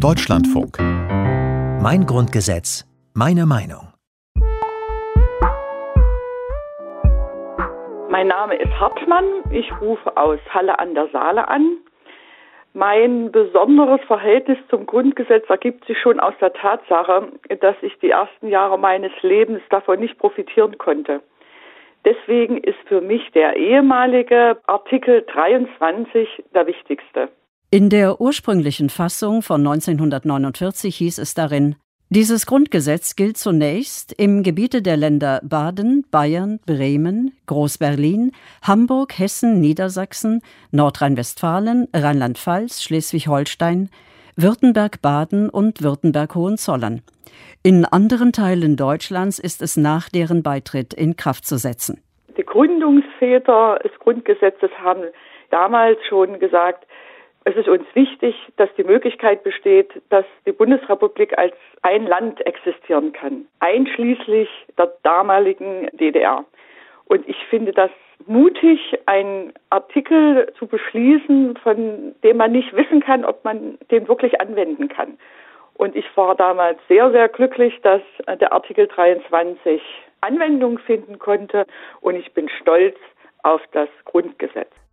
Deutschlandfunk. Mein Grundgesetz, meine Meinung. Mein Name ist Hartmann, ich rufe aus Halle an der Saale an. Mein besonderes Verhältnis zum Grundgesetz ergibt sich schon aus der Tatsache, dass ich die ersten Jahre meines Lebens davon nicht profitieren konnte. Deswegen ist für mich der ehemalige Artikel 23 der wichtigste. In der ursprünglichen Fassung von 1949 hieß es darin: Dieses Grundgesetz gilt zunächst im Gebiete der Länder Baden, Bayern, Bremen, Groß-Berlin, Hamburg, Hessen, Niedersachsen, Nordrhein-Westfalen, Rheinland-Pfalz, Schleswig-Holstein, Württemberg-Baden und Württemberg-Hohenzollern. In anderen Teilen Deutschlands ist es nach deren Beitritt in Kraft zu setzen. Die Gründungsväter des Grundgesetzes haben damals schon gesagt, es ist uns wichtig, dass die Möglichkeit besteht, dass die Bundesrepublik als ein Land existieren kann, einschließlich der damaligen DDR. Und ich finde das mutig, einen Artikel zu beschließen, von dem man nicht wissen kann, ob man den wirklich anwenden kann. Und ich war damals sehr, sehr glücklich, dass der Artikel 23 Anwendung finden konnte. Und ich bin stolz auf das Grundgesetz.